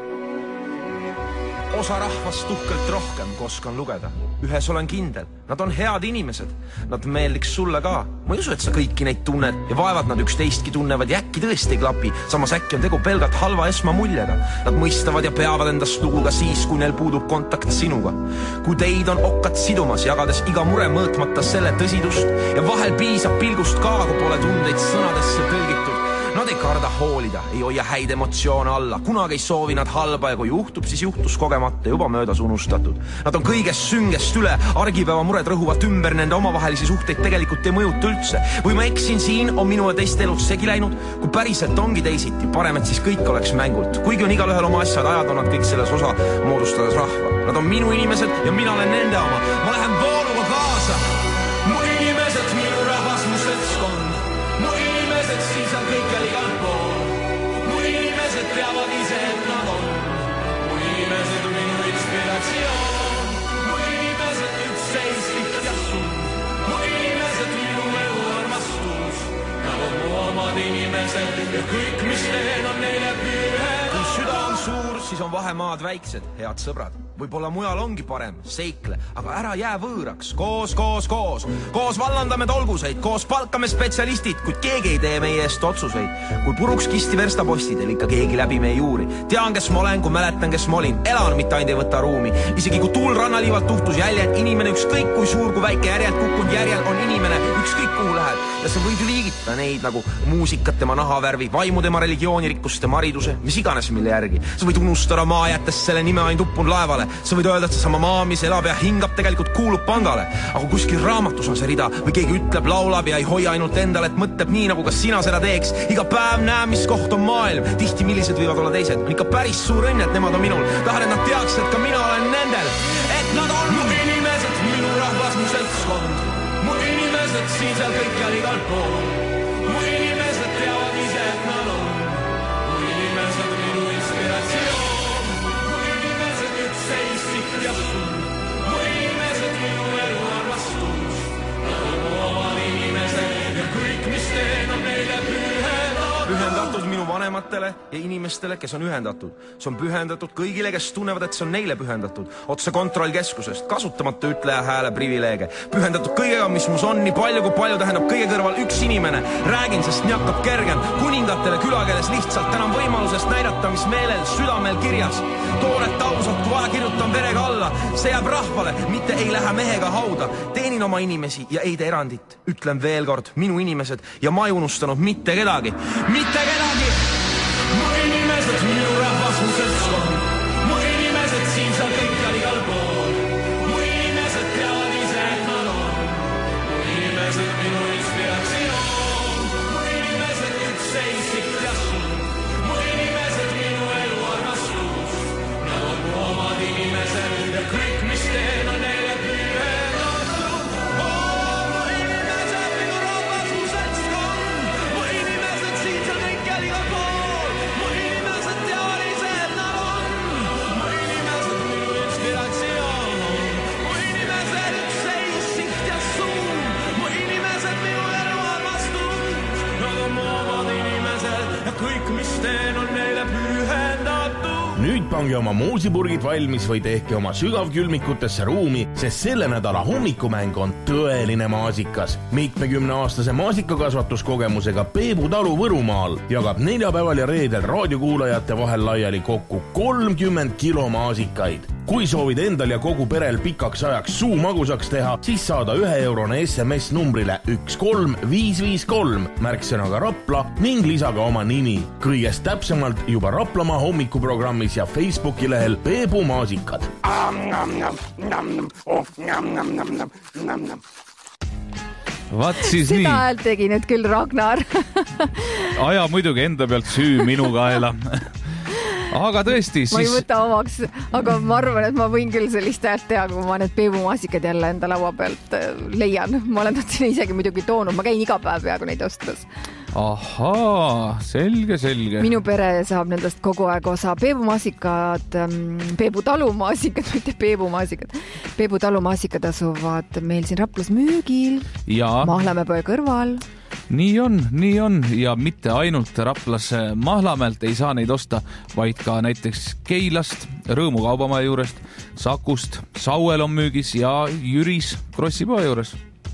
Osa rahvast tuhkelt rohkem, kui oskan lugeda. Ühes olen kindel, nad on head inimesed. Nad meeldiks sulle ka. Ma ei usu, et sa kõiki neid tunned ja vaevad nad üksteistki tunnevad ja äkki tõesti ei klapi. Samas äkki on tegu pelgalt halva esmamuljega. Nad mõistavad ja peavad endast lugu ka siis, kui neil puudub kontakt sinuga. Kui teid on okkad sidumas, jagades iga mure mõõtmata selle tõsidust ja vahel piisab pilgust ka, kui pole tundeid sõnadesse tõlgitud. Nad ei karda hoolida, ei hoia häid emotsioone alla. Kunagi ei soovi nad halba ja kui juhtub, siis juhtus kogemata juba möödas unustatud. Nad on kõigest süngest üle, argipäeva mured rõhuvad ümber, nende omavahelisi suhteid tegelikult ei mõjuta üldse. Või ma eksin siin, on minu ja teiste elus segi läinud, kui päriselt ongi teisiti, parem, et siis kõik oleks mängult. Kuigi on igal ühel oma asjad, ajad on nad kõik selles osa moodustades rahva. Nad on minu inimesed ja mina olen nende oma. Ma lähen vooluga kaasa. Mu inimesed, minu rahvas, mu seltskond. Mu inimesed, siis on kõik jälle igal pool. Mu inimesed teavad ise, et nad on. Mu inimesed on minu inspiratsioon. Mu inimesed üks seislik ja sund. Mu inimesed minu elu armastus. Nad on mu omad inimesed ja kõik, mis teen, on neile pühe. Kui süda on suur, siis on vahemaad väiksed, head sõbrad. Võib-olla mujal ongi parem, seikle, aga ära jää võõraks. Koos, koos, koos. Koos vallandame tolguseid, koos palkame spetsialistid, kuid keegi ei tee meie eest otsuseid. Kui puruks kisti verstapostidel ikka keegi läbi meie juuri. Tean, kes ma olen, kui mäletan, kes ma olin. Elan, mitte ainult ei võta ruumi. Isegi kui tuul rannaliivalt tuhtus jäljed, inimene ükskõik kui suur, kui väike järjelt kukkunud järjel on inimene, ükskõik kuhu läheb. Ja sa võid ju liigitada neid nagu muusikat, tema nahavärvi, vaimu, tema religioonirikkust, tema hariduse, mis iganes mille järgi. Sa võid unustada maa jättes selle nime ainult uppun laevale. Sa võid öelda, et see sama maa, mis elab ja hingab, tegelikult kuulub pangale. Aga kuskil raamatus on see rida või keegi ütleb, laulab ja ei hoia ainult endale, et mõtleb nii, nagu kas sina seda teeks. Iga päev näe, mis koht on maailm. Tihti millised võivad olla teised. On ikka päris suur õnn, et nemad on minul. Tahan, et nad teaks, et ka mina olen nendel. Et nad on mu inimesed, minu rahvas, mu seltskond. Mu inimesed siin seal kõik ja igal pool. Mu inimesed teavad ise, et nad on. Mu inimesed minu inspiratsioon. Mu inimesed üks seisik ja sund. Mu inimesed minu elu armastus. Nad on mu omad inimesed ja kõik, mis teen, on neile pühendatud. Pühendatud tunnustus minu vanematele ja inimestele, kes on ühendatud. See on pühendatud kõigile, kes tunnevad, et see on neile pühendatud. Otse kontrollkeskusest, kasutamata ütleja hääle privileege. Pühendatud kõigega, mis mus on nii palju, kui palju tähendab kõige kõrval üks inimene. Räägin, sest nii hakkab kergem. Kuningatele külakeeles lihtsalt tänan võimalusest näidata, mis meelel, südamel kirjas. Tooret ausalt, kui vaja kirjutan verega alla. See jääb rahvale, mitte ei lähe mehega hauda. Teenin oma inimesi ja ei tee erandit. Ütlen veel kord, minu inimesed ja ma ei unustanud mitte kedagi. Mitte kedagi! Mu inimesed, minu rahvas, mu seltskond. Mu inimesed siin seal kõik ja igal pool. Mu inimesed teavad ise, et nad on. Mu inimesed, minu inspiratsioon. Mu inimesed, üks seisik ja suund. Mu inimesed, minu elu armastus. Nad on mu omad inimesed ja kõik, mis teen, on neile pühendatud. Oh, mu inimesed, minu rahvas, mu seltskond. Mu inimesed siin seal kõik ja igal pool. Mu inimesed teavad ise, et nad on. Mu inimesed, minu inspiratsioon. Mu inimesed, üks seisik ja suund. Mu inimesed, minu elu armastus. Nad on mu omad inimesed ja kõik, mis teen, on neile pühendatud. Nüüd pange oma muusipurgid valmis või tehke oma sügavkülmikutesse ruumi, sest selle nädala hommikumäng on tõeline maasikas. Mitmekümneaastase maasikakasvatuskogemusega Peebu talu Võrumaal jagab neljapäeval ja reedel raadiokuulajate vahel laiali kokku kolmkümmend kilo maasikaid. Kui soovid endal ja kogu perel pikaks ajaks suu magusaks teha, siis saada ühe eurone S M S numbrile üks kolm viis viis kolm märksõnaga Rapla ning lisaga oma nimi. Kõigest täpsemalt juba Raplamaa hommikuprogrammis ja Facebooki lehel Peebu maasikad. Vaat siis Seda nii. häält tegi nüüd küll Ragnar. Aja muidugi enda pealt süü minu kaela. Aga tõesti, Ma ei siis võta omaks, aga ma arvan, et ma võin küll sellist häält teha, kui ma need Peebu maasikad jälle enda laua pealt äh, leian. Ma olen nad siin isegi muidugi toonud, ma käin iga päev peaaegu neid ostas. ahaa, selge, selge. Minu pere saab nendest kogu aeg osa. Peebu maasikad, Peebu talu maasikad, mitte Peebu maasikad. Peebu talu maasikad asuvad meil siin Raplas müügil, Ja Mahlamäe kõrval. nii on, nii on ja mitte ainult Raplas Mahlamäelt ei saa neid osta, vaid ka näiteks Keilast, Rõõmu kaubamaja juurest, Sakust, Sauel on müügis ja Jüris Krossipoe juures.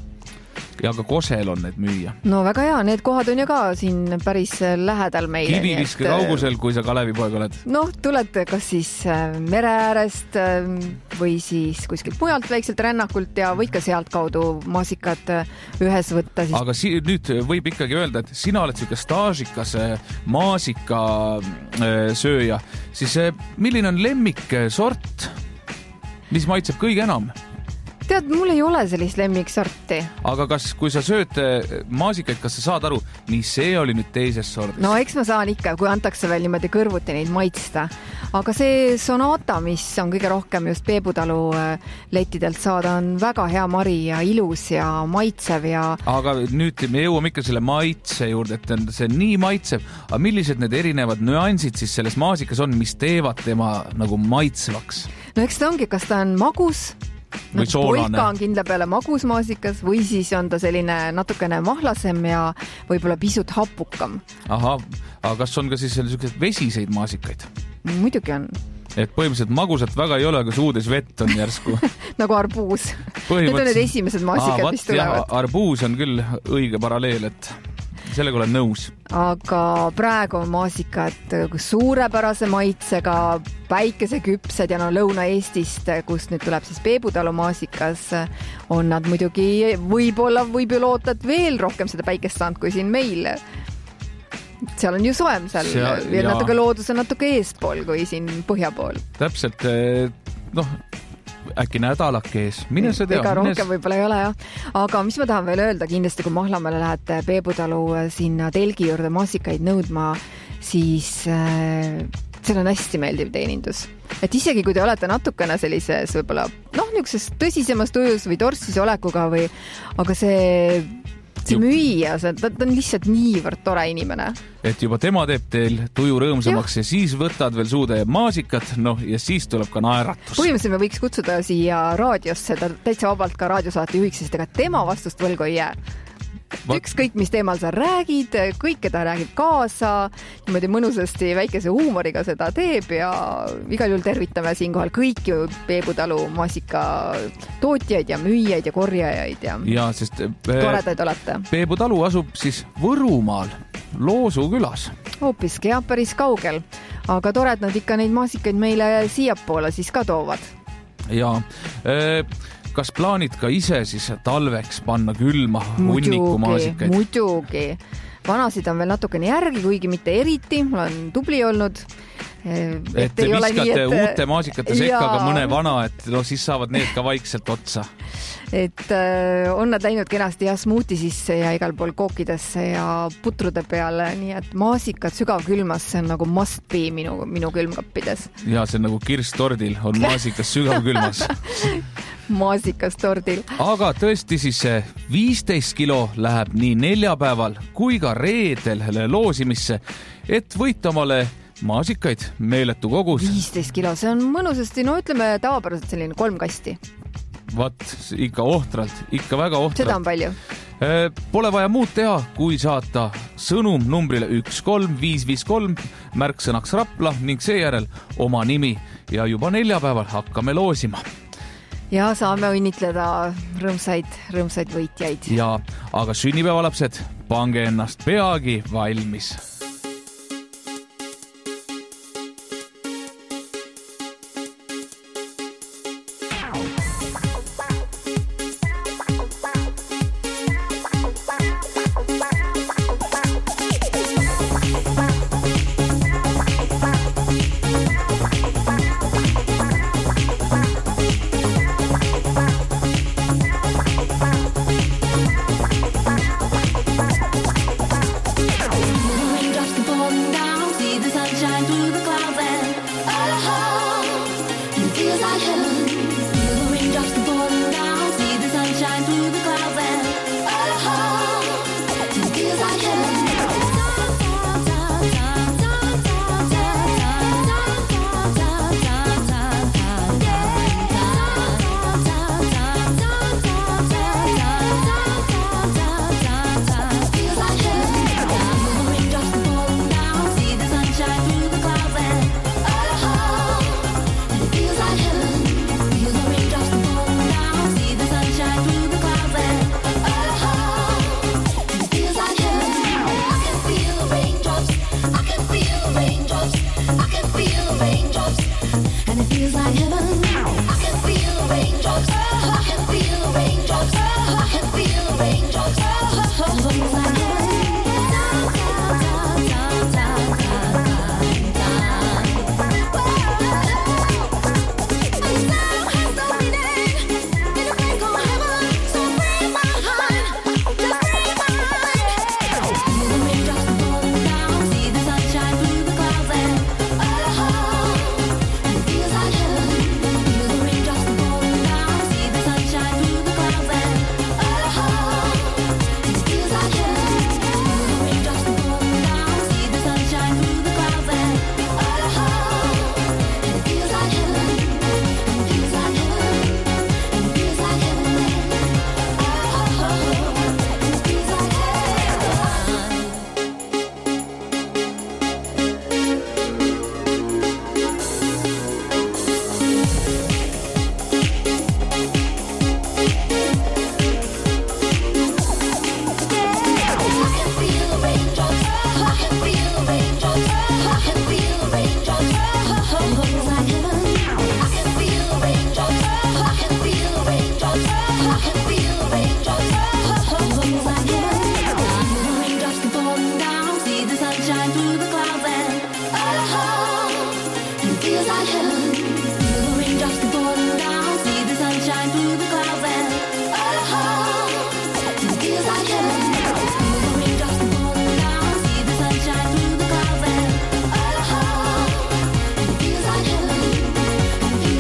Ja ka Kosel on need müüa. No väga hea, need kohad on ju ka siin päris lähedal meile. Kiviviske kaugusel, kui sa Kalevipoeg oled. Noh, tulete kas siis mere äärest või siis kuskilt mujalt väikselt rännakult ja võid ka sealt kaudu maasikad ühes võtta. Siis... Aga si nüüd võib ikkagi öelda, et sina oled siuke staažikas maasika sööja, siis milline on lemmiksort, mis maitseb kõige enam? Tead, mul ei ole sellist lemmiksorti. Aga kas, kui sa sööd maasikaid, kas sa saad aru, nii see oli nüüd teises sordis? No eks ma saan ikka, kui antakse veel niimoodi kõrvuti neid maitsta. Aga see Sonata, mis on kõige rohkem just Peebu talu lettidelt saada, on väga hea mari ja ilus ja maitsev ja... Aga nüüd me jõuame ikka selle maitse juurde, et see on nii maitsev. Aga millised need erinevad nüansid siis selles maasikas on, mis teevad tema nagu maitsvaks? No eks ta ongi, kas ta on magus... Või soolane. Polka on kindla peale magus maasikas või siis on ta selline natukene mahlasem ja võib-olla pisut hapukam. Aha, aga kas on ka siis sellised vesiseid maasikaid? Muidugi on. Et põhimõtteliselt magusat väga ei ole, aga suudes vett on järsku. Nagu arbuus. Need on need esimesed maasikad, mis tulevad. Arbuus on küll õige paralleel, et sellega olen nõus. Aga praegu on maasikad suurepärase maitsega, päikeseküpsed ja no Lõuna-Eestist, kust nüüd tuleb siis Peebu talu maasikas, on nad muidugi võib-olla võib ju loota, et veel rohkem seda päikest saanud kui siin meil. Seal on ju soem seal ja, ja natuke loodus on natuke eespool kui siin põhja pool. Täpselt, noh, äkki nädalake ees. Mine see tea. Ega rohkem võib-olla ei ole, jah. Aga mis ma tahan veel öelda, kindlasti kui Mahlamäele lähete Peebu talu sinna telgi juurde maasikaid nõudma, siis äh, seal on hästi meeldiv teenindus. Et isegi kui te olete natukene sellises võib-olla, noh, niisuguses tõsisemas tujus või torssis olekuga või, aga see... see müüa, ta on lihtsalt niivõrd tore inimene. Et juba tema teeb teil tuju rõõmsamaks ja, ja siis võtad veel suude maasikat, noh ja siis tuleb ka naeratus. Põhimõtteliselt me võiks kutsuda siia raadiosse, ta täitsa vabalt ka raadiosaate juhiks, sest ega tema vastust võlgu ei jää. ükskõik, mis teemal sa räägid, kõik, keda räägib kaasa, niimoodi mõnusasti väikese huumoriga seda teeb ja igal juhul tervitame siinkohal kõik ju Peebu Talu maasika tootjaid ja müüjaid ja korjajaid ja, ja sest, toredaid olete. Peebu Talu asub siis Võrumaal, Loosu külas. Hoopiski jah, päris kaugel, aga tore, et nad ikka neid maasikaid meile siiapoole siis ka toovad. Ja kas plaanid ka ise siis talveks panna külma hunniku maasikaid? Muidugi. Vanasid on veel natukene järgi, kuigi mitte eriti. Ma olen tubli olnud. Et, et te viskate nii, et... uute maasikate sekka ka mõne vana, et no, siis saavad need ka vaikselt otsa. Et äh, on nad läinud kenasti ja smuuti sisse ja igal pool kookidesse ja putrude peale, nii et maasikad sügavkülmas, see on nagu must be minu, minu külmkappides. Ja see on nagu kirstordil, on maasikas sügavkülmas. Maasikas tordil. Aga tõesti siis viisteist kilo läheb nii neljapäeval kui ka reedel loosimisse, et võita omale maasikaid meeletu kogus. viisteist kilo, see on mõnusasti, no ütleme tavapäraselt selline kolm kasti. Vat, ikka ohtralt, ikka väga ohtralt. Seda on palju. Pole vaja muud teha, kui saata sõnum numbrile üks kolm viis viis kolm märksõnaks Rapla ning seejärel oma nimi ja juba neljapäeval hakkame loosima. Ja saame õnnitleda rõõmsaid, rõõmsaid võitjaid. Ja, aga sünnipäevalapsed, pange ennast peagi valmis.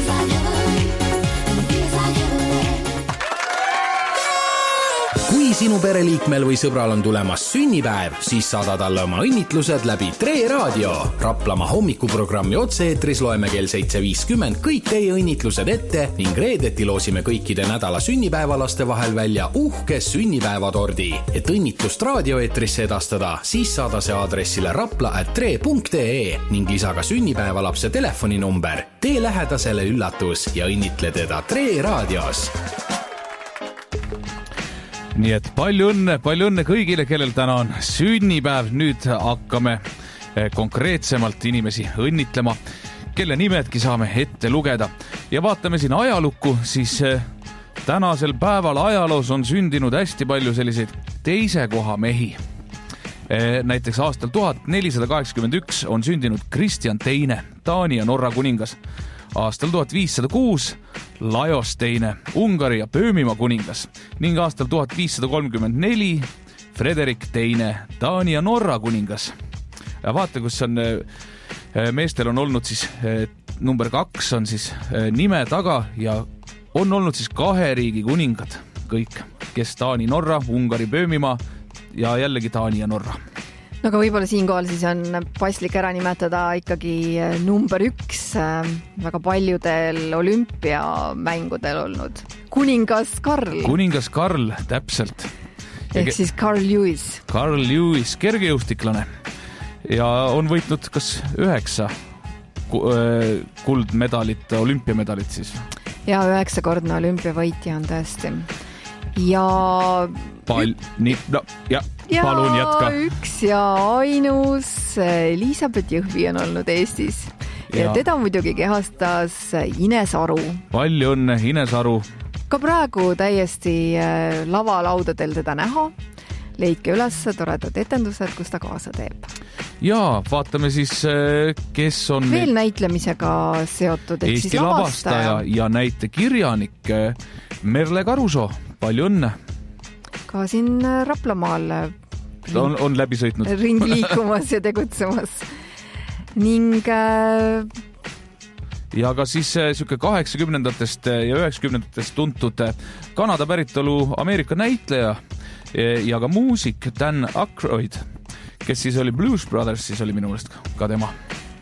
sinu sinu pereliikmel või sõbral on tulemas sünnipäev, siis saada talle oma õnnitlused läbi Tre Raadio. Raplamaa hommikuprogrammi otse-eetris loeme kell seitse viiskümmend kõik teie õnnitlused ette ning reedeti loosime kõikide nädala sünnipäevalaste vahel välja uhke sünnipäevatordi. Et õnnitlust raadioeetrisse edastada, siis saada see aadressile rapla at tre punkt ee ning lisa ka sünnipäevalapse telefoninumber. Tee lähedasele üllatus ja õnnitle teda Tre Raadios. Nii et palju õnne, palju õnne kõigile, kellel täna on sünnipäev. Nüüd hakkame konkreetsemalt inimesi õnnitlema, kelle nimedki saame ette lugeda. Ja vaatame siin ajalukku, siis tänasel päeval ajaloos on sündinud hästi palju selliseid teise koha mehi. Näiteks aastal tuhat nelisada kaheksakümmend üks on sündinud Kristjan teine, Taani ja Norra kuningas. Aastal tuhat viissada kuus Lajos teine, Ungari ja Pöömimaa kuningas ning aastal tuhat viissada kolmkümmend neli Frederik teine, Taani ja Norra kuningas. Ja vaata, kus on, meestel on olnud siis number kaks on siis nime taga ja on olnud siis kahe riigi kuningad kõik, kes Taani, Norra, Ungari, Pöömimaa ja jällegi Taani ja Norra. No aga võib-olla siinkohal siis on paslik ära nimetada ikkagi number üks väga paljudel olümpiamängudel olnud. Kuningas Karl. Kuningas Karl, täpselt. Ehk siis Carl Lewis. Carl Lewis, kergejõustiklane. Ja on võitnud kas üheksa kuldmedalit, olümpiamedalit siis. Ja üheksakordne olümpiavõitja on tõesti. Ja... Pal... Nii, no, ja... Ja palun jätka. Üks ja ainus Elisabeth Jõhvi on olnud Eestis ja, ja teda muidugi kehastas Ines Aru. Palju õnne, Ines Aru. Ka praegu täiesti lavalaudadel teda näha. Leidke üles toredad etendused, kus ta kaasa teeb. Ja vaatame siis, kes on... Veel meil... näitlemisega seotud. Eesti lavastaja ja näitekirjanik Merle Karuso. Palju õnne. Ka siin Raplamaal ring... on, on läbi sõitnud. Ring liikumas ja tegutsemas. Ning... Ja ka siis siuke kaheksakümnendatest ja üheksakümnendatest tuntud Kanada päritolu Ameerika näitleja ja ka muusik Dan Aykroyd, kes siis oli Blues Brothers, siis oli minu meelest ka tema.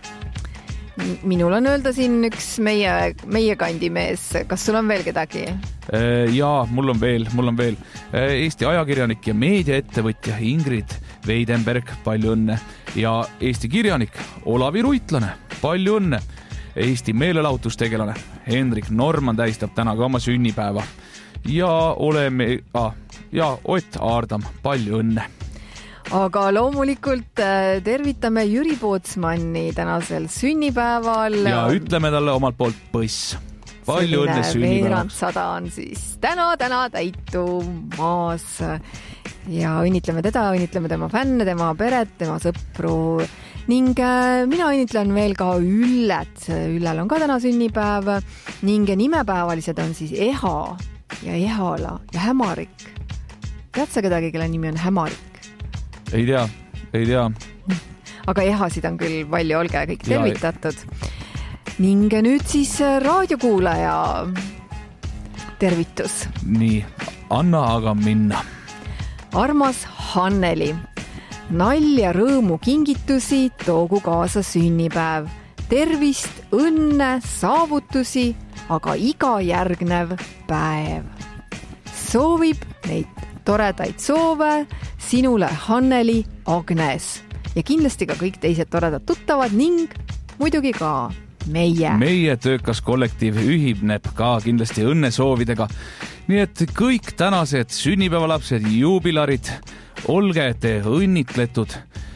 Minul on öelda siin üks meie, meie kandi mees. Kas sul on veel kedagi? Jaa, mul on veel, mul on veel. Eesti ajakirjanik ja meediaettevõtja Ingrid Weidenberg, palju õnne. Ja Eesti kirjanik Olavi Ruitlane, palju õnne. Eesti meelelahutustegelane Hendrik Norman tähistab täna ka oma sünnipäeva. Ja oleme... Ah, ja Ott Aardam, palju õnne. Aga loomulikult tervitame Jüri Pootsmanni tänasel sünnipäeval. Ja ütleme talle omalt poolt põss. Palju õnne sünnipäeva. Veerand sada on siis täna, täna täitumaas. Ja õnnitleme teda, õnnitleme tema fänne, tema peret, tema sõpru. Ning mina õnnitlen veel ka Üllet. Üllel on ka täna sünnipäev. Ning nimepäevalised on siis Eha ja Ehala ja Hämarik. Tead sa kedagi, kelle nimi on Hämarik? Ei tea, ei tea. Aga ehasid on küll palju, olge kõik tervitatud. Ning nüüd siis raadiokuulaja tervitus. Nii, anna aga minna. Armas Hanneli, nalja rõõmu kingitusi toogu kaasa sünnipäev. Tervist, õnne, saavutusi, aga iga järgnev päev. Soovib neid toredaid soove sinule Hanneli Agnes ja kindlasti ka kõik teised toredad tuttavad ning muidugi ka meie. Meie töökas kollektiiv ühibneb ka kindlasti õnnesoovidega. Nii et kõik tänased sünnipäevalapsed, juubilarid, olge te õnnitletud.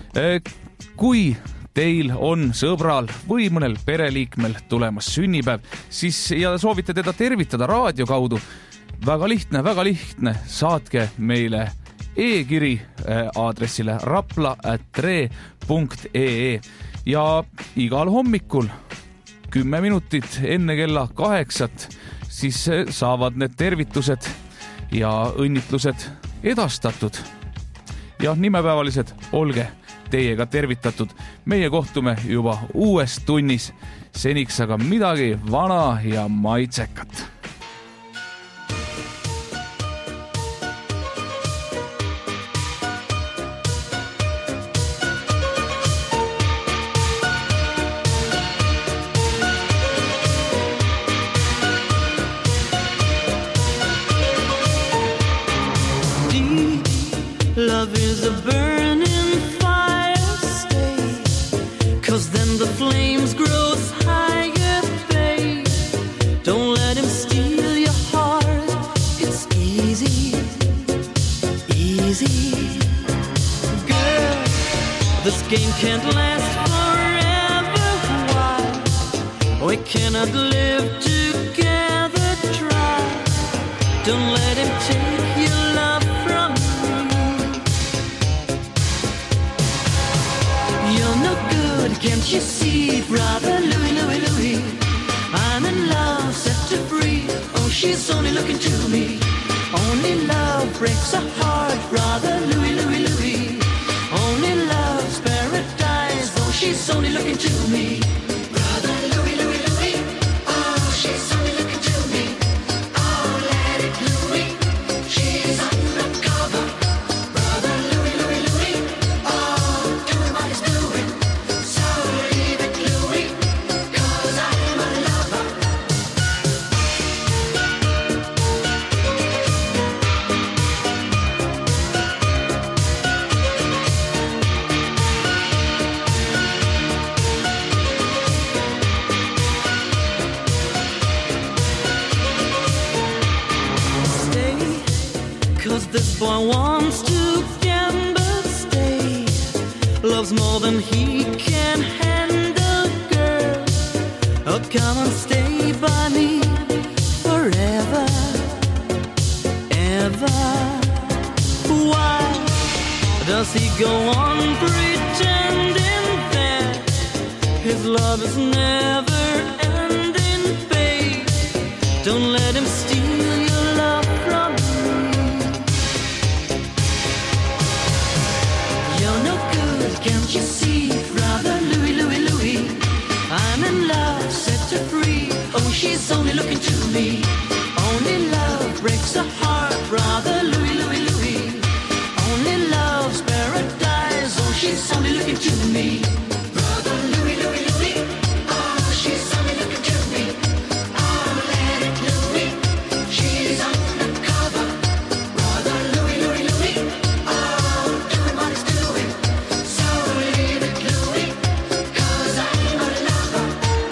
Kui teil on sõbral või mõnel pereliikmel tulemas sünnipäev, siis ja soovite teda tervitada raadio kaudu, väga lihtne, väga lihtne, saatke meile e-kiri aadressile rapla at tre punkt ee ja igal hommikul kümme minutit enne kella kaheksat siis saavad need tervitused ja õnnitlused edastatud. Ja nimepäevalised, olge teiega tervitatud. Meie kohtume juba uues tunnis, seniks aga midagi vana ja maitsekat. 'cause then the flames grows higher, babe. Don't let him steal your heart. It's easy, easy. Girl, this game can't last forever. Why? We cannot live together. Try. Don't let him take your love from me. You're no good, can't you see, brother Louis, Louis, Louis? I'm in love, set to free. Oh, she's only looking to me. Only love breaks a heart, brother Louis, Louis, Louis. Only love's paradise. Oh, she's only looking to me. Brother Louis, Louis, Louis. Oh, she's only looking to me. Oh, let it Louis. She's undercover. Brother Louis, Louis, Louis. Oh, doing what he's doing. So leave it Louis, 'cause I'm a lover. Stay, 'cause this boy wants to gamble. Stay, loves more than he can handle, girl. Oh, come and stay by me forever, ever. Why does he go on pretending that his love is never ending, babe? Don't let him steal your love from me. You're no good, can't you see, brother Louis, Louis, Louis? I'm in love, set to free. Oh, she's only looking to me. Only love breaks a heart, brother Louis, Louis, Louis. Only love's paradise. Oh, she's only looking to me. Brother Louis, Louis, Louis. Oh, she's only looking to me. Oh, let it Louis. She's undercover. Brother Louis, Louis, Louis. Oh, doing what he's doing. So leave it Louis, 'cause I'm a lover.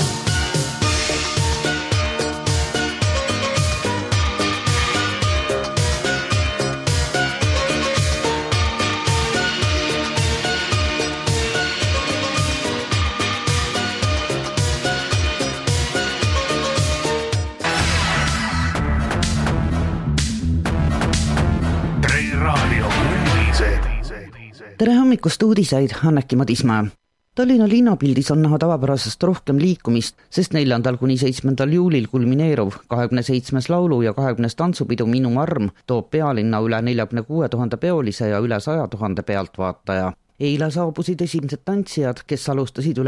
Tre Raadio uudised. Tere hommikust uudiseid, Anneki Madismäe. Tallinna linnapildis on näha tavapärasest rohkem liikumist, sest neljandal kuni seitsmendal juulil kulmineeruv kahekümne seitsmes laulu ja kahekümnes tantsupidu Minu arm toob pealinna üle neljakümne kuue tuhande peolise ja üle saja tuhande pealtvaataja. Eile saabusid esimesed tantsijad, kes alustasid üle